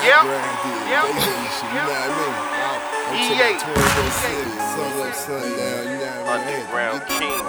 Yep. Yep. You know what I mean? EA. Underground King.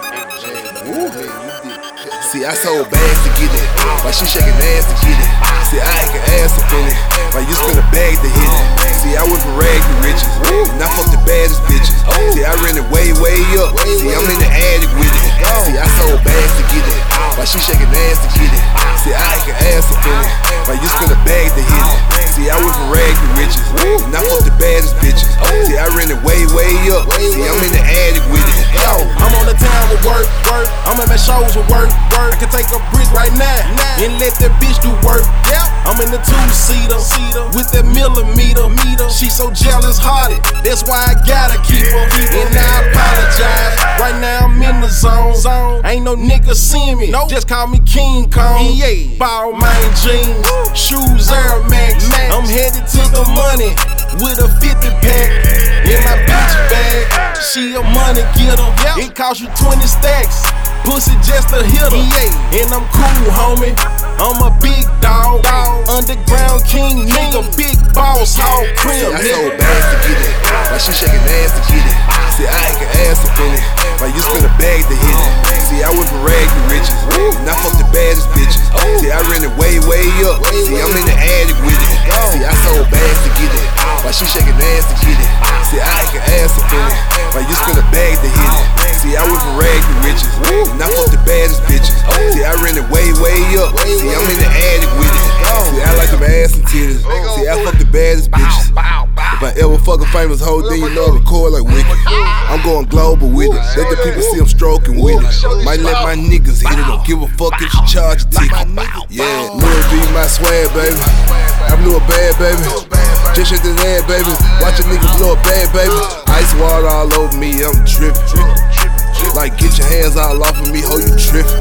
See, I sold bags to get it, while she shaking ass to get it. See, I ain't got ass up in it, while you spend a bag to hit it. See, I went from rag to riches, and I fucked the baddest bitches. See, I ran it way, way up. See, I'm in the attic with it. See, I sold bags to get it, while she shaking ass to get it. See, I ain't got ass up in it, while you spend a bag to hit it. See, I went from rag to riches, and I fucked the baddest bitches. See, I ran it way, way up. See, I'm in the attic with it. Yo, I'm on the town with work. I'm at my shows with work. I can take a brick right now and let that bitch do work. I'm in the two-seater with that millimeter. She so jealous hearted, that's why I gotta keep her. And I apologize, right now I'm in the zone. Ain't no nigga see me, just call me King Kong. Ball main jeans, shoes Air Max. I'm headed to the money with a 50 pack in my bitch bag. She a money getter, it cost you 20 stacks. Pussy just a hitter, and I'm cool, homie. I'm a big dog, underground king, nigga, big boss, hog crib. I sold bags to get it, while she shaking ass to get it. See, I ain't got ass up in it, while you spend a bag to hit it. See, I went from rag to riches, and I fucked the baddest bitches. See, I ran it way, way up. See, I'm in the attic with it. See, I sold bags to get it, while she shaking ass to get it. See, I ain't got ass up in it, while you spend a bag to hit it. See, I went from rag to riches, and I fucked the baddest bitches. See, I ran it way, way up. See, I'm in the attic with it. See, I like them ass and titties. See, I fuck the baddest bitches. If I ever fuck a famous hoe, then you know I record like Wicked. I'm going global with it. Let the people see I'm stroking with it. Might let my niggas hit it. Don't give a fuck if you charge a ticket. Yeah, Louis V my swag, baby. I blew a bad, baby. Just shake this head, baby. Watch a nigga blow a bad, baby. Ice water all over me, I'm trippin'. Like, get your hands all off of me, ho, you trippin'.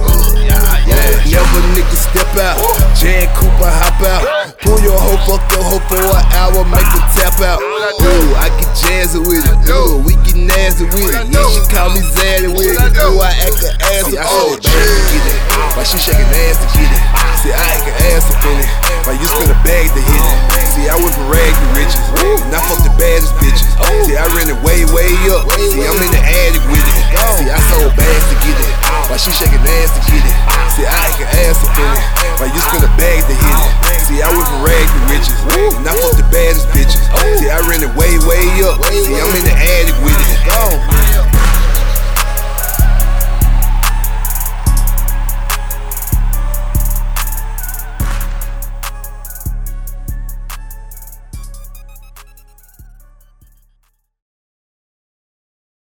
Yeah, never nigga step out. Jan Cooper hop out. Pull your hoe, fuck your hoe for an hour, make her tap out. Ooh, I get jazzy with it. Ooh, we get nasty with it. Yeah, she call me Zaddy with it. Ooh, I act an ass. I sold bags to get it, while she shaking ass to get it. See, I ain't got ass up in it, while you spend a bag to hit it. See, I went from rag to riches, and I fucked the baddest bitches. See, I ran it way, way up. See, I'm in the attic with it. See, I sold bags to get it, while she shaking ass to get it. See, I ain't got ass up in it, while you spend a bag to hit it. See, I went from rag to riches, and I fucked the baddest bitches. See, I ran it way, way up. See, I'm in the attic with it.